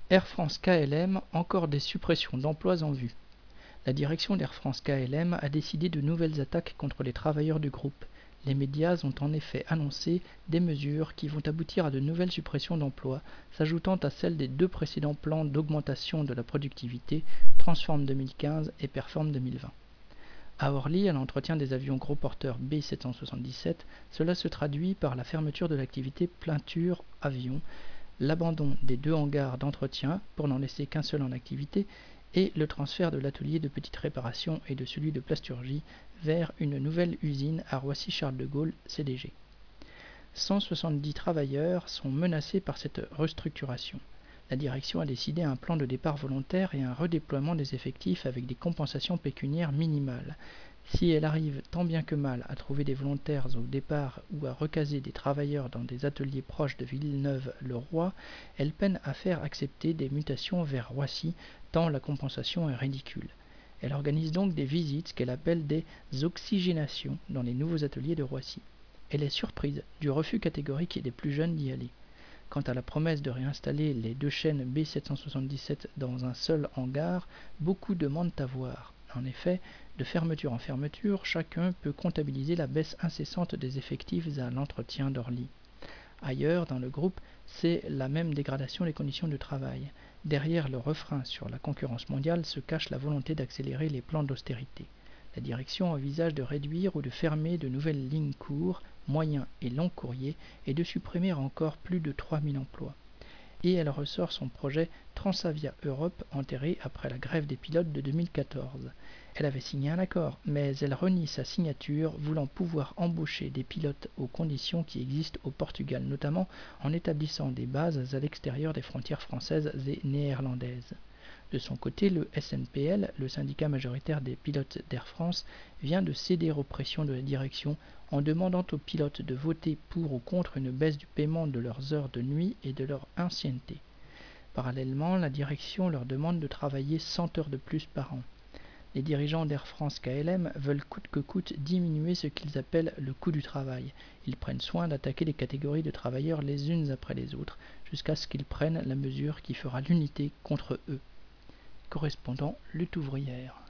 Air France KLM, encore des suppressions d'emplois en vue. La direction d'Air France KLM a décidé de nouvelles attaques contre les travailleurs du groupe. Les médias ont en effet annoncé des mesures qui vont aboutir à de nouvelles suppressions d'emplois, s'ajoutant à celles des deux précédents plans d'augmentation de la productivité, Transform 2015 et Perform 2020. À Orly, à l'entretien des avions gros porteurs B777, cela se traduit par la fermeture de l'activité peinture avion, l'abandon des deux hangars d'entretien pour n'en laisser qu'un seul en activité et le transfert de l'atelier de petite réparation et de celui de plasturgie vers une nouvelle usine à Roissy-Charles de Gaulle, CDG. 170 travailleurs sont menacés par cette restructuration. La direction a décidé un plan de départ volontaire et un redéploiement des effectifs avec des compensations pécuniaires minimales. Si elle arrive tant bien que mal à trouver des volontaires au départ ou à recaser des travailleurs dans des ateliers proches de Villeneuve-le-Roi, elle peine à faire accepter des mutations vers Roissy, tant la compensation est ridicule. Elle organise donc des visites qu'elle appelle des oxygénations dans les nouveaux ateliers de Roissy. Elle est surprise du refus catégorique des plus jeunes d'y aller. Quant à la promesse de réinstaller les deux chaînes B777 dans un seul hangar, beaucoup demandent à voir. En effet, de fermeture en fermeture, chacun peut comptabiliser la baisse incessante des effectifs à l'entretien d'Orly. Ailleurs, dans le groupe, c'est la même dégradation des conditions de travail. Derrière le refrain sur la concurrence mondiale se cache la volonté d'accélérer les plans d'austérité. La direction envisage de réduire ou de fermer de nouvelles lignes courts, moyens et longs courriers et de supprimer encore plus de 3000 emplois. Et elle ressort son projet Transavia Europe enterré après la grève des pilotes de 2014. Elle avait signé un accord, mais elle renie sa signature, voulant pouvoir embaucher des pilotes aux conditions qui existent au Portugal, notamment en établissant des bases à l'extérieur des frontières françaises et néerlandaises. De son côté, le SNPL, le syndicat majoritaire des pilotes d'Air France, vient de céder aux pressions de la direction en demandant aux pilotes de voter pour ou contre une baisse du paiement de leurs heures de nuit et de leur ancienneté. Parallèlement, la direction leur demande de travailler 100 heures de plus par an. Les dirigeants d'Air France KLM veulent coûte que coûte diminuer ce qu'ils appellent le coût du travail. Ils prennent soin d'attaquer les catégories de travailleurs les unes après les autres, jusqu'à ce qu'ils prennent la mesure qui fera l'unité contre eux. Correspondant Lutte ouvrière.